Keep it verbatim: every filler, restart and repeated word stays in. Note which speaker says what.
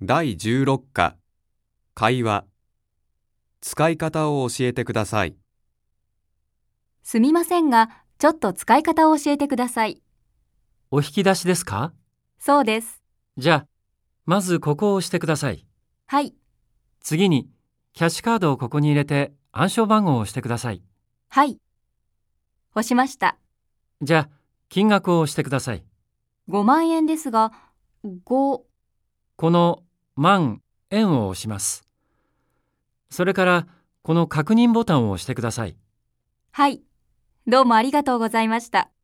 Speaker 1: だいじゅうろっか会話。使い方を教えてください。
Speaker 2: すみませんが、ちょっと使い方を教えてください。
Speaker 3: お引き出しですか？
Speaker 2: そうです。
Speaker 3: じゃあ、まずここを押してください。
Speaker 2: はい。
Speaker 3: 次に、キャッシュカードをここに入れて暗証番号を押してください。
Speaker 2: はい。押しました。
Speaker 3: じゃあ、金額を押してください。
Speaker 2: ごまんえんですが、ご、
Speaker 3: この万円を押します。それから、この確認ボタンを押してください。
Speaker 2: はい。どうもありがとうございました。